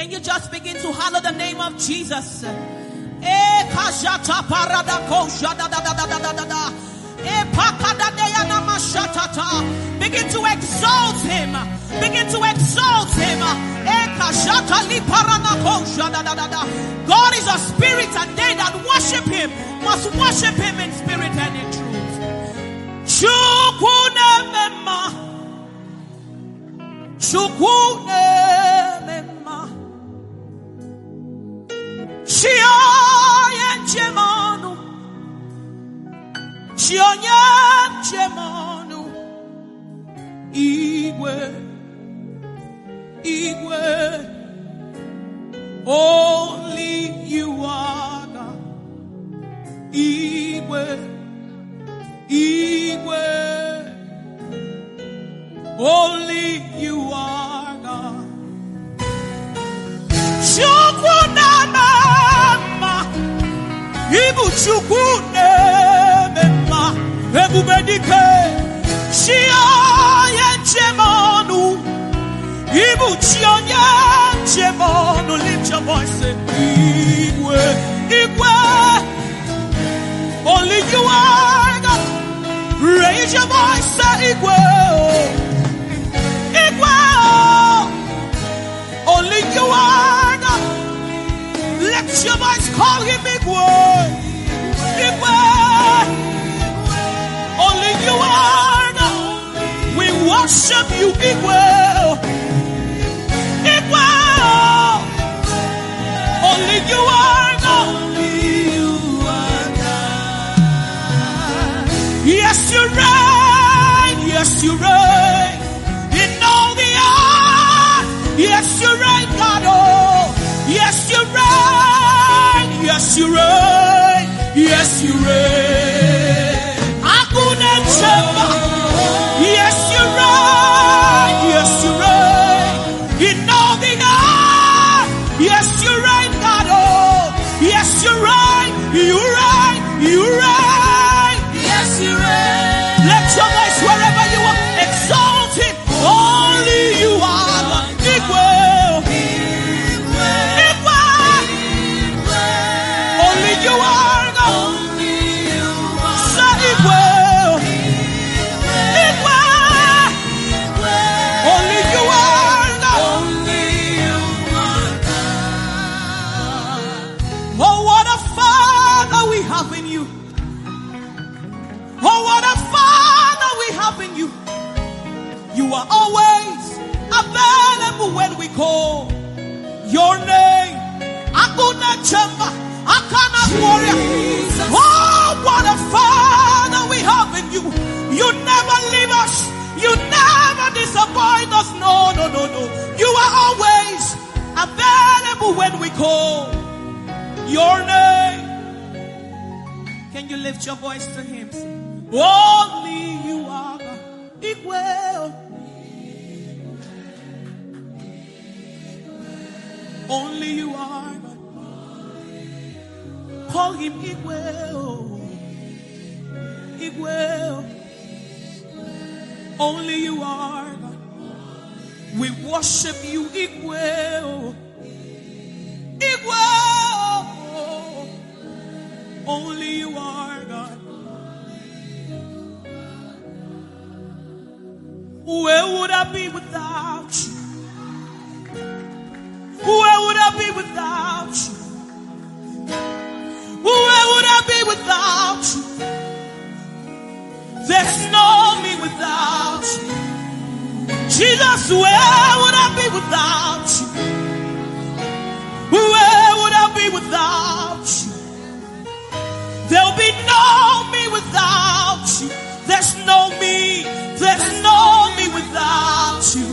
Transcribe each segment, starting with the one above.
Can you just begin to hallow the name of Jesus? Begin to exalt him. Begin to exalt him. God is a spirit, and they that worship him must worship him in spirit and in truth. Only you are God. Only you are God. Ibu chukune mema ebubedike shia yenchemonu ibu chionye chemonu. Lift your voice, Igwe, Igwe. Only you are God. Raise your voice, say Igwe, Igwe. Only you are God. Lift your voice, call him Igwe, Igwe. Only you are God. We worship you, Igwe, Igwe. Only you are God. Yes, you reign. Yes, you reign in all the earth. Yes, you reign, God. Oh, yes, you reign. Yes, you reign. Yes, you reign. Akune chema. Yes, you reign. Yes, you reign in all the earth. Yes, you reign, God. Oh, yes, you reign. You reign. You reign. Yes, you reign. Let your voice wherever you are exalt him. Only you are God. Equal. Only you are God. Only you are. Say equal. Equal. Only you are God. Only you are God. Oh, what a Father we have in you. Oh, what a Father we have in you. You are always available when we call your name. Akuna Chamba, Akana Warrior. Oh, what a Father we have in you. You never leave us. You never disappoint us. No, no, no, no. You are always available when we call your name. Can you lift your voice to him? Only you are God. Equal. Only you are God. Call him equal. Equal. Only you are God. We worship you equal. Equal. Only you are God. Where would I be without you? Where would I be without you? Where would I be without you? There's no me without you. Jesus, where would I be without you? Where would I be without you? There'll be no me without you. There's no me. There's no me without you.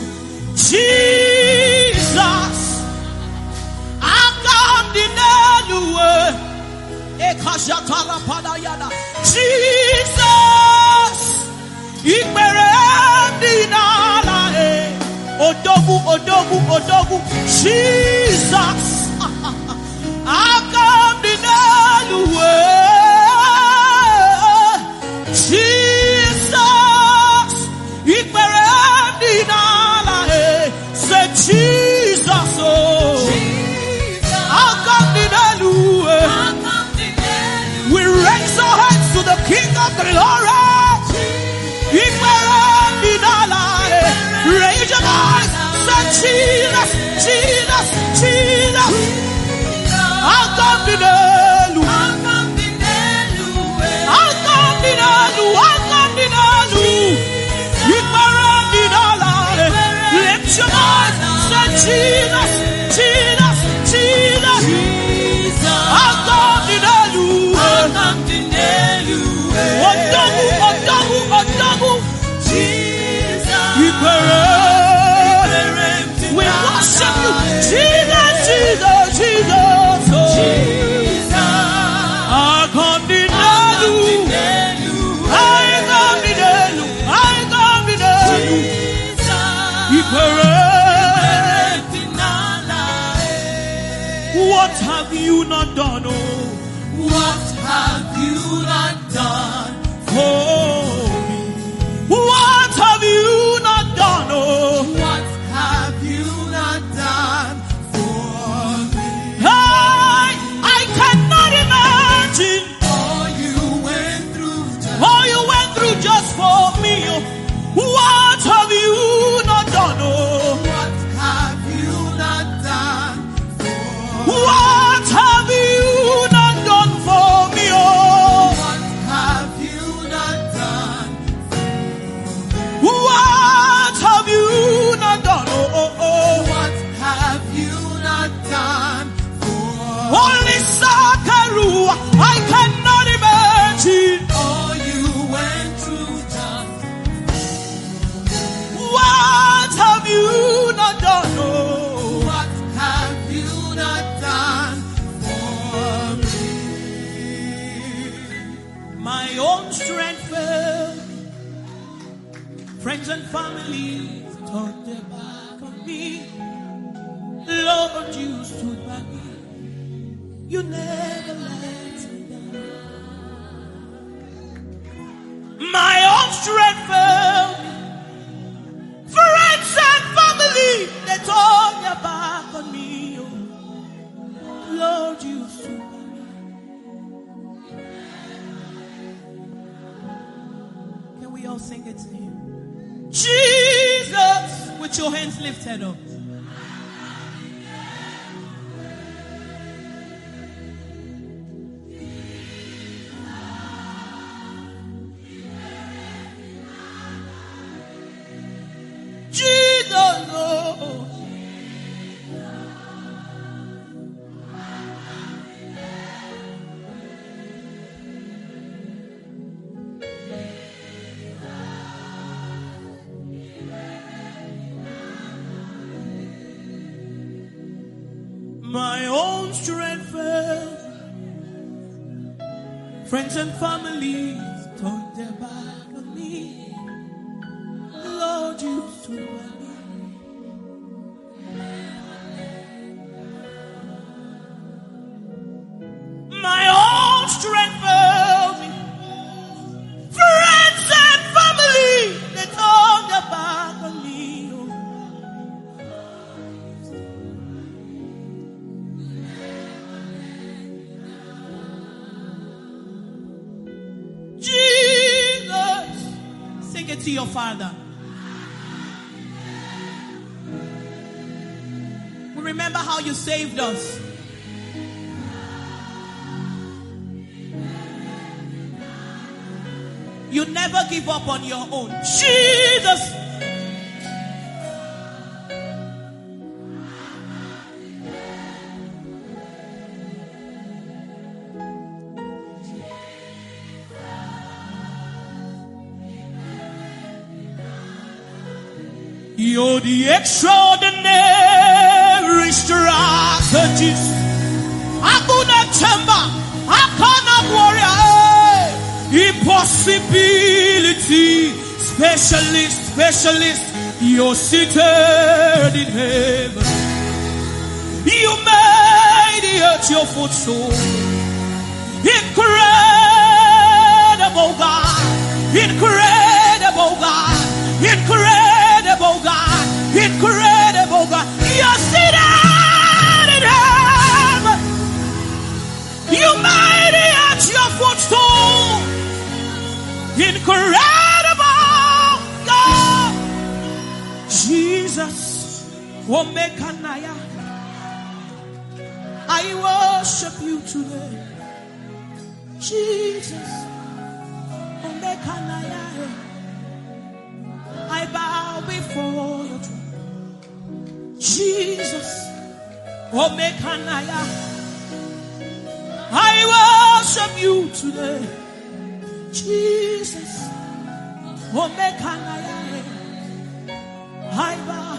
Jesus, I come in anyway. Jesus, Odogu. Jesus, I come in anyway. Jesus, say Jesus, oh. King of glory. Raise your voice. Say Jesus, Jesus, Jesus. Alcambinelu. Alcambinelu. Alcambinelu. Lift your voice. Say Jesus, Jesus, Jesus. Alcambinelu. Odamu, Odamu, Odamu. We worship you, Jesus, Jesus, Jesus, Jesus. I can't deny you. I can't deny you. I can't deny you. What have you not done? Oh, what have you not done for me? What have you not done? Oh, what have you not done for me? I cannot imagine all you went through just for me. Oh, what have you not done? Oh, what have you not done for me? What have you not done for me? Oh, what have you not done? What have you not done? Oh, oh, oh. What have you not done for only Sakarua? I cannot imagine all you went through just. What have you not done? Oh, what have you not done for me? My own strength failed. Friends and family turned their back on me. Lord, you stood by me. You never let me down. My own strength failed me. Friends and family, they turned their back on me. Oh, Lord, you stood by me. Can we all sing it to him? Jesus, with your hands lifted up. Jesus, oh. My own strength failed. Friends and families turned their back on me. Lord, you stood by me. My own strength failed me. Friends and family, they turned their back on me. Jesus, sing it to your Father. We remember how you saved us. You never give up on your own. Jesus. You're the extraordinary strategist. Aguna Chamba, Akana warrior, impossibility specialist. You're seated in heaven. You made the earth your footstool. Incredible God, incredible God, incredible God, incredible God. You're seated in heaven. You made it your footstool. Omekanaya. I worship you today, Jesus. Omekanaya. I bow before your throne, Jesus. Omekanaya. I worship you today, Jesus. Omekanaya. I bow.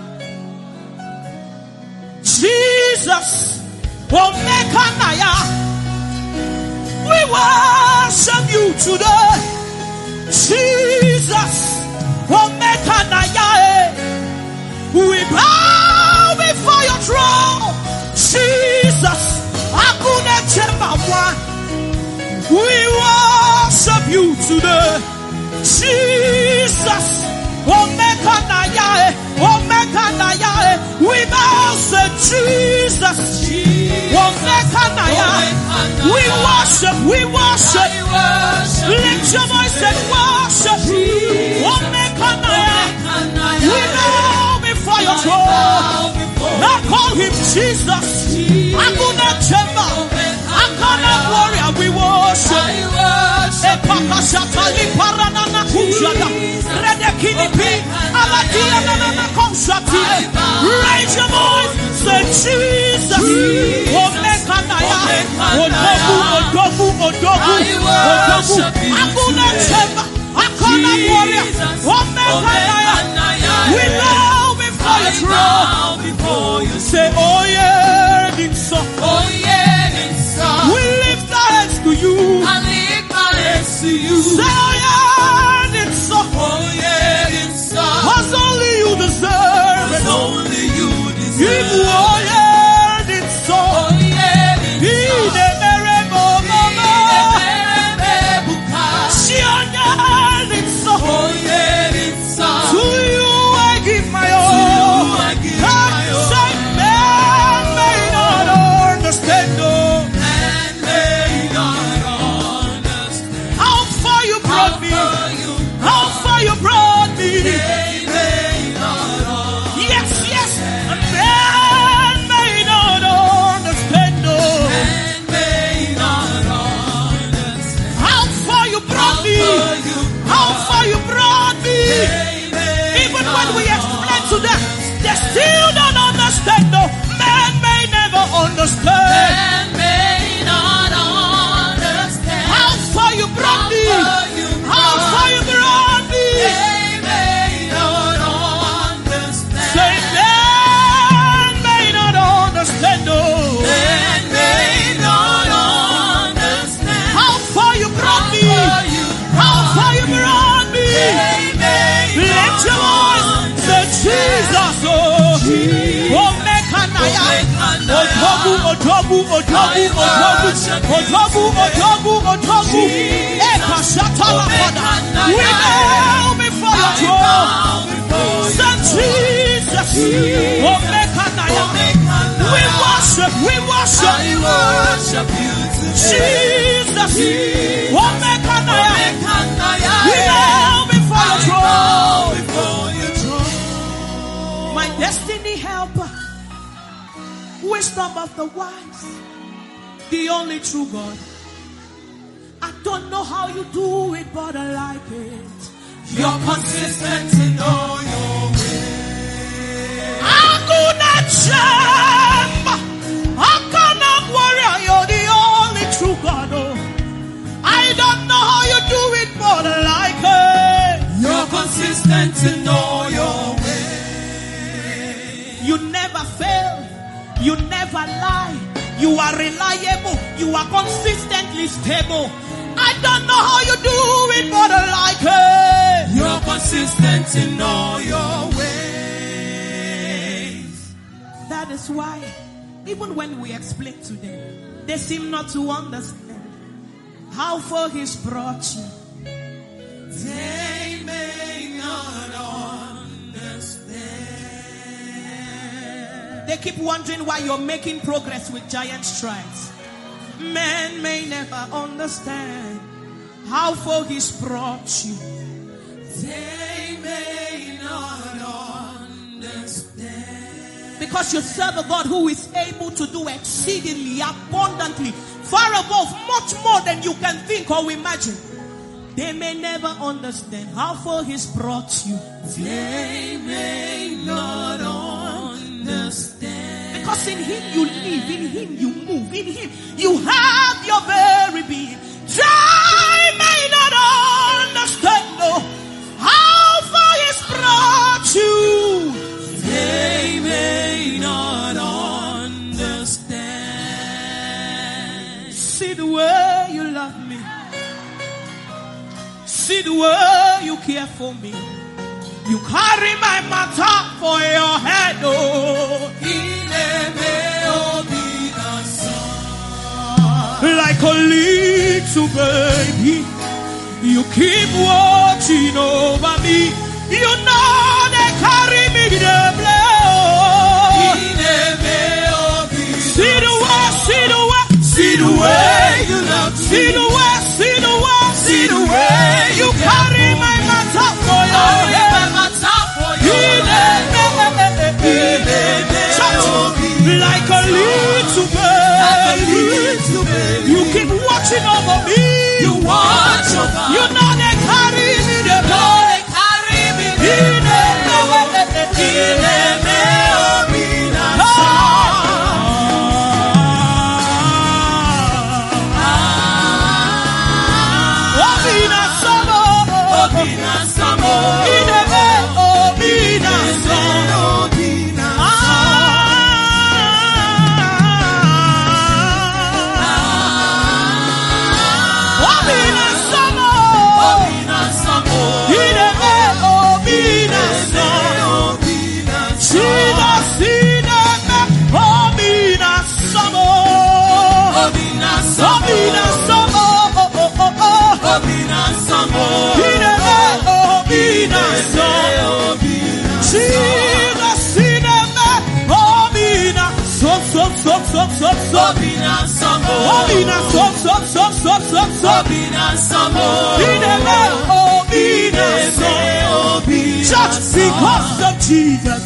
Jesus. Omekanaya. We worship you today, Jesus. Omekanaya. We bow before your throne, Jesus. Akune chemba one. We worship you today, Jesus. Omekanaya. Omekanaya. We bow to Jesus. Omekanaya. We worship. Lift your voice and worship. Omekanaya. We bow before your throne. Now call him Jesus. Akuna Chemba. Akana warrior. We worship. Epakashatali paranana kujada. Redekinipi. Aladia nana konshati. Raise your voice. Say Jesus. Omekanaya. Odogu. Akuna Chemba. Akana warrior. Omekanaya. We bow before your throne. Say, oh yeah, it's so. We lift our hands to you. Say, oh yeah, it's so. Cause only you deserve it. Give oh yeah, it's so. To you I give my all. Man may not understand. How far you brought me. Yes. Man may not understand. How far you brought me. Even when we explain to them, they still don't understand. No, man may never understand. How far you brought me. Say, man may not understand. No. How far you brought me. Let your voice say Jesus. Omekanaya. Odogu. Ekashatala pada. We bow before your throne. Say Jesus. Omekanaya. We worship. Jesus. Omekanaya. We bow before your throne. My destiny helper, wisdom of the wise, the only true God. I don't know how you do it, but I like it. You're consistent in all your ways. Akuna Chemba. Akana warrior, you're the only true God. Oh. I don't know how you do it, but I like it. You're consistent in all your ways. You never fail. You never lie. You are reliable. You are consistently stable. I don't know how you do it, but I like it. You're consistent in all your ways. That is why, even when we explain to them, they seem not to understand how far He's brought you. They may not understand. They keep wondering why you're making progress with giant strides. Men may never understand how far He's brought you. They may not understand. Because you serve a God who is able to do exceedingly, abundantly, far above, much more than you can think or imagine. They may never understand how far He's brought you. They may not understand. Because in Him you live, in Him you move, in Him you have your very being. They may not understand how far He's brought you. They may not understand. See the way you love me. See the way you care for me. You carry my matter for your head, oh. Like a little baby, you keep watching over me. You know they carry me the blood. See the way, see the way, see the way you love me. See the way, see the way, see the way you carry my matter for your head. Like a little baby, you keep watching over me. You watch over me. You know they carry me the blood. Church, because of Jesus,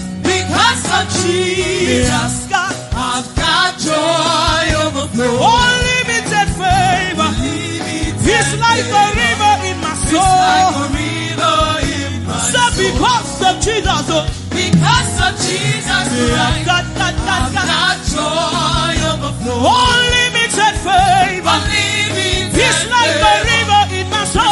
God, I've got joy overflow. Unlimited favor. It's like a river in my soul. So because of Jesus, Christ, God, I've got joy overflow. Unlimited favor. It's like a river in my soul.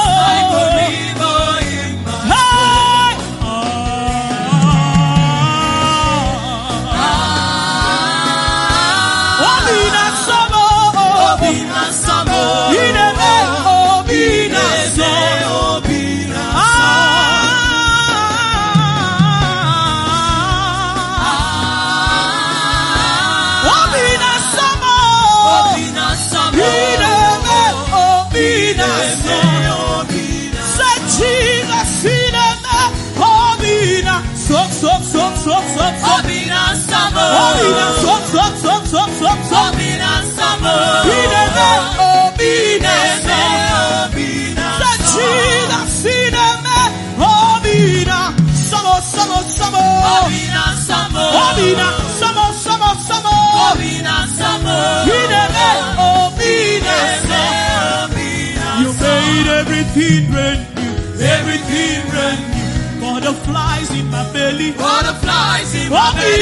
You made everything brand new, everything brand new. Butterflies in my belly, Butterflies in my belly.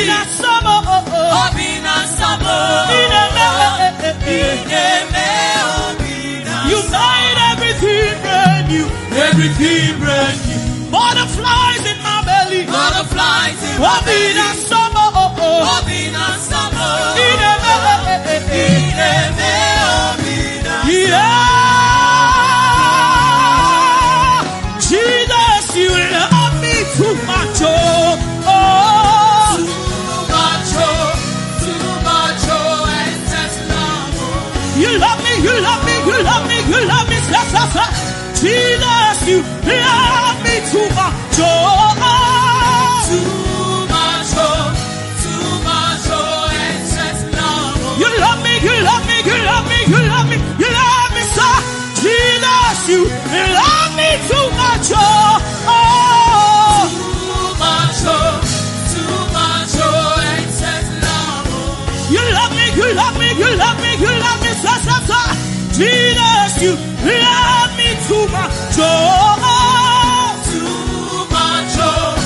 You made everything brand new, everything brand new. Butterflies in my belly, Butterflies in my belly. Jesus, you love me too much, you love me, you love me, you love me, you love me, Jesus, you love me too much, you love me, you love me, you love me, you love me, you love me, sir. Jesus, you love me too much, you love me, you love me, you love me, so, so, so. Jesus, you love me too much, oh. Too much,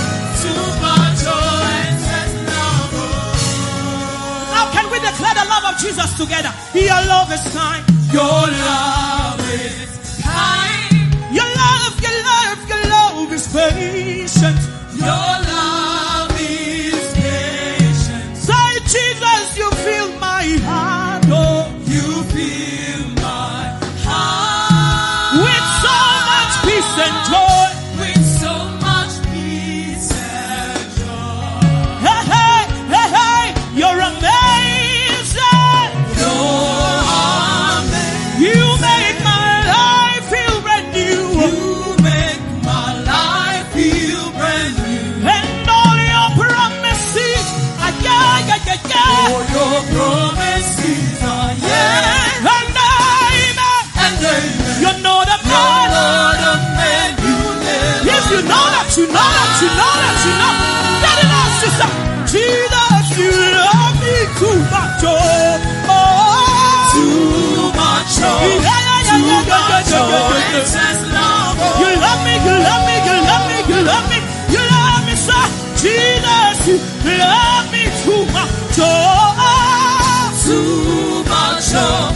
excess love. Now can we declare the love of Jesus together? Your love is kind. Your love is kind. Your love, your love, your love is patient. Your love is patient. Say, Jesus, you fill my heart, oh. You fill my heart With so much peace and joy. with so much peace and joy. Hey, hey, hey, hey, you're amazing. You're amazing. You make my life feel brand new. You make my life feel brand new. And all your promises, yeah, yeah, yeah, yeah. For your promises are yes And amen. and amen. You know the You're man. not a man you live. Yes, you know that, you know that, you know that, you know. That it is to say, Jesus, you love me too much, oh. Too much, Yeah, yeah, yeah, too yeah, yeah, much, yeah, yeah, yeah, yeah. excess love. You love me, you love me, you love me, you love me, you love me, sir. Jesus, you love me too much, oh. Too much,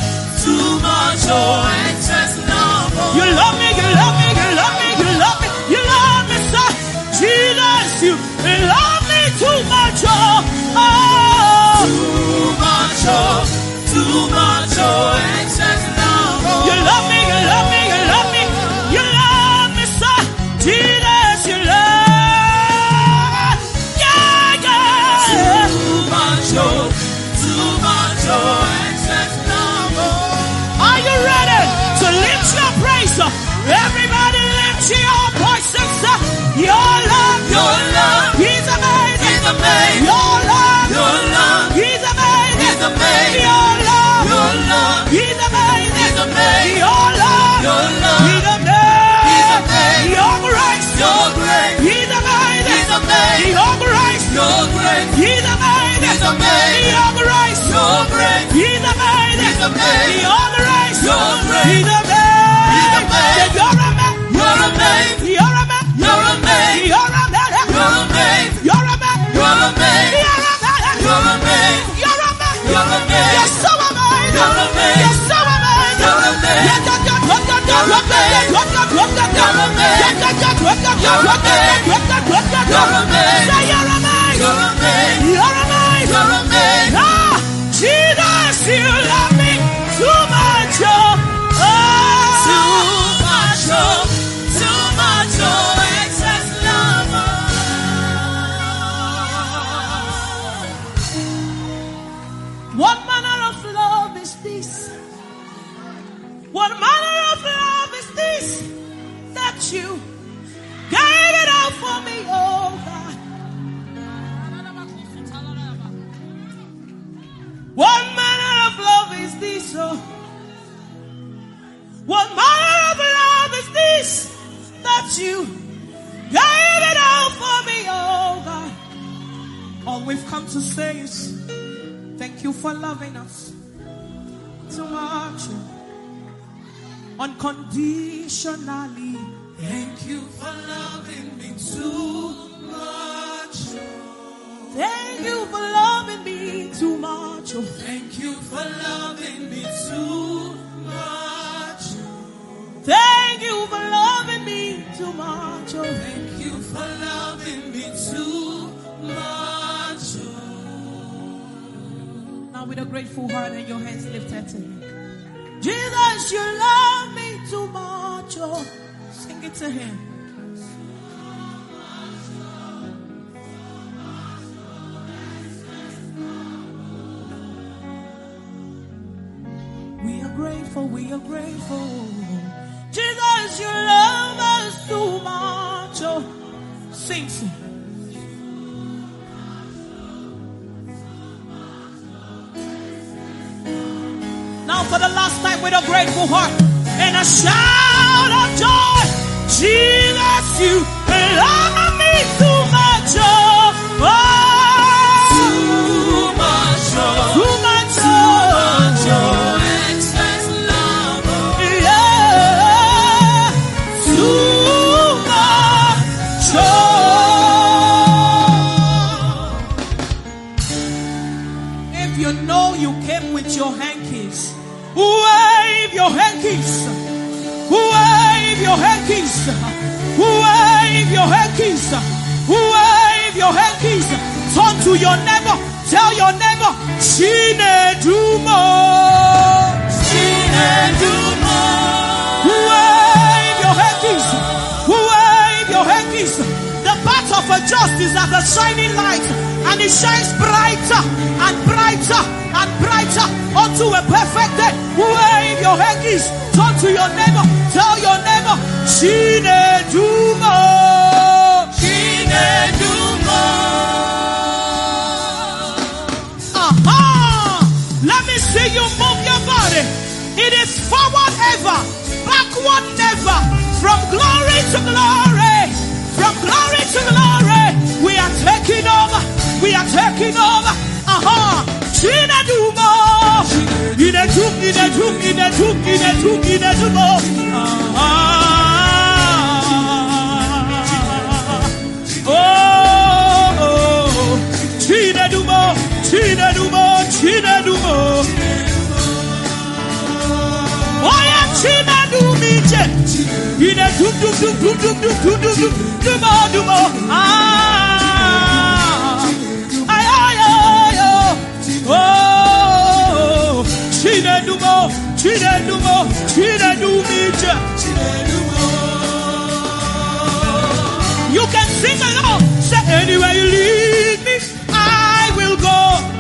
excess love. You love me, you love me, you love me, you love me, you love me, sir. Jesus, you love me too much, oh. Too much, excess love. You love me, you love me, you love me, you love me, sir. Jesus, you love, yeah, yeah. Too much, excess love. Are you ready to lift your praise? Everybody lift your voices. Your love, He's amazing. He's amazing. Your love, He's He's amazing. amazing. Your love, He's He's amazing. He's amazing. Your love, Your love, He's amazing. He's amazing. Your grace, Your grace, He's amazing. He's amazing. Your grace, Your grace, He's amazing. He's amazing. Your grace, Your grace, He's amazing. He's amazing. Your grace, Your grace, He's amazing. He's amazing. You're amazing. You're amazing. You're amazing. You're amazing. You're amazing. You're amazing. You're amazing. You're amazing. You're amazing. You're amazing. You're amazing. You're amazing. You're so amazing. You're amazing. You're so amazing. You're amazing. You're amazing. Ah, Jesus, you love me too much. Excess love. What manner of love is this? What manner of love is this that you gave it out for me, oh God? What manner of love is this, oh? What manner of love is this that you gave it out for me, oh God? All we've come to say is thank you for loving us too much, unconditionally. Thank you for loving me too much. Thank you for loving me too much. Thank you for loving me too much. Thank you for loving me too much. Thank you for loving me too much. Now with a grateful heart and your hands lifted to him. Jesus, you love me too much. Oh, sing it to him. We are grateful, we are grateful. Jesus, you love us too much. Oh, sing, sing. Now for the last time with a grateful heart and a shout of joy. Jesus, you love me too much. Oh, Too much. too much. you came with your hankies. Wave your hankies. Wave your hankies. Wave your hankies. Wave your hankies. Turn to your neighbor. Tell your neighbor, Chinedumo. Chinedumo. Wave your hankies. Wave your hankies. The path of a just is as a shining light, and it shines brighter and brighter and brighter unto a perfect day. Wave your hankies. Turn to your neighbor. Tell your neighbor, Chinedumo. Chinedumo. Let me see you move your body. It is forward ever, backward never. From glory to glory, from glory to glory. We are taking over. We are taking over. Chinedumo. Chinedumo. Oh, Chinedumo. Chinedumo. Chinedumo. Oh yeah, Chinedumije. Chinedumo. Oh, Chinedumo. Chinedumo. Chinedumije. You can sing along. Say, anywhere you lead me, I will go.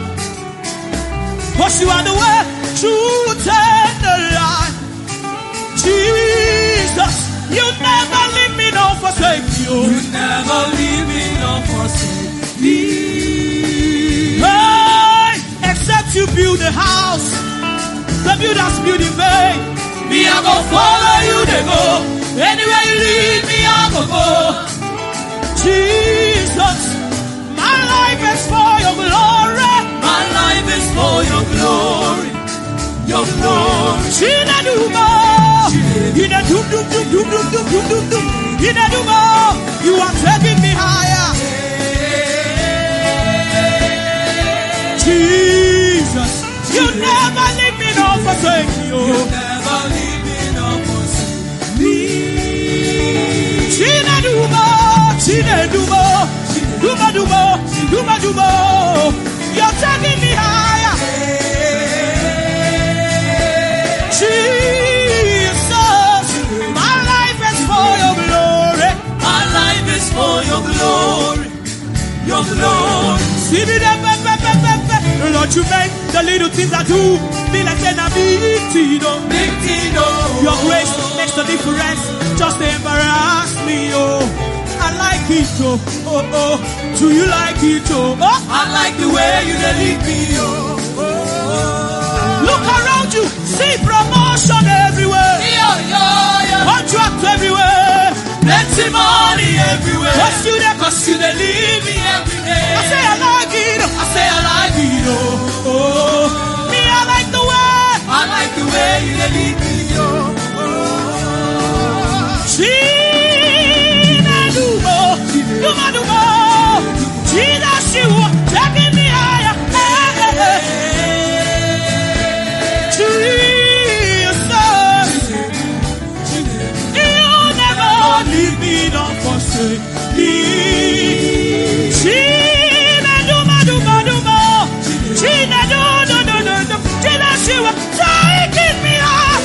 Cause you are the way, truth, and the life. Jesus, you never leave me nor forsake you. You never leave me nor forsake me. Hey, except you build a house, the builders build in vain. Me, I go follow you, they go. Anywhere you lead me, I go go. Jesus, my life is for your glory. My life is for your glory. Your glory. Chinedumo. Chinedumo. You are taking me higher. Jesus, you never leave me nor forsake you. You never leave me nor forsake me. Chinedumo. Chinedumo. Dumo. You're taking me higher. Jesus, my life is for your glory. My life is for your glory. Your glory. See me there, Lord, you make the little things I do be like an big Tino. Big Tino. Your grace makes the difference. Just to embarrass me, oh. I like it, oh. Do you like it, oh? I like the way you lead me, oh. Look around you, see promotion everywhere. Contract everywhere. Plenty money everywhere. Cause you there, cause you lead me every day. I say I like it, I say I like it, oh. Me, I like the way. I like the way you lead me, oh. Chinedumo. Jesus, you taking me higher. Jesus, you never leave me nor forsake me. Chinedumo. Jesus, you taking me higher.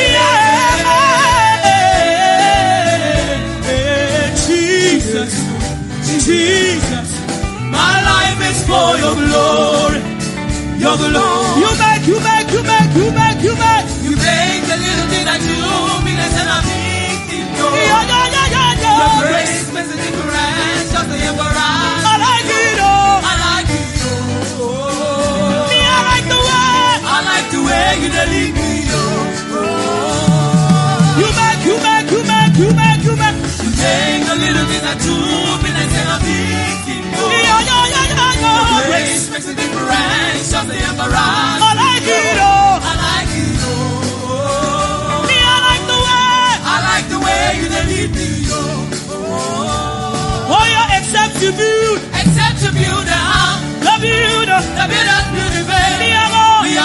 Jesus, my life is for your glory. Your glory. You make. You make the little thing that you mean and a big thing. Your grace makes a difference. Just the embarrass. I like it, oh. I like it, oh. Me, I like the way. I like the way you lead me, oh. You make. You make the little thing that you mean and a big thing. Your grace makes a difference. Just the embarrass. I like it, oh. I like it, oh. Me, I like the way. I like the way you lead me, oh. Oh, yeah, except you build a house. the builder. The builders build the Me, veil. I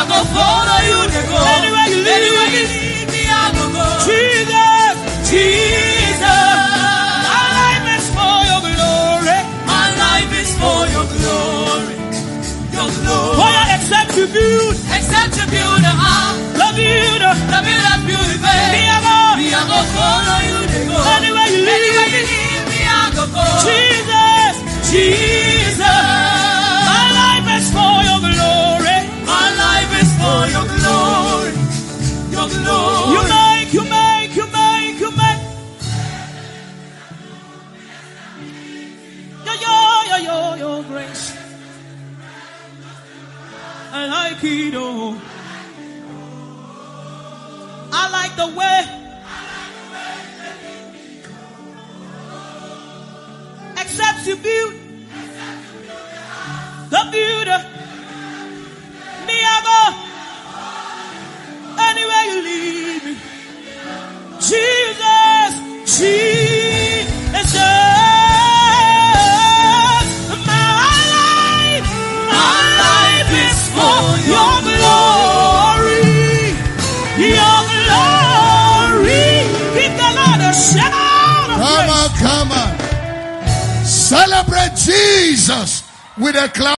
I like it, oh. I like the way. Except you build the beauty. Me, I go anywhere you lead me. Jesus, Jesus, my life is for your glory, your glory. Give the Lord a shout of praise. Come on. Celebrate Jesus with a clap.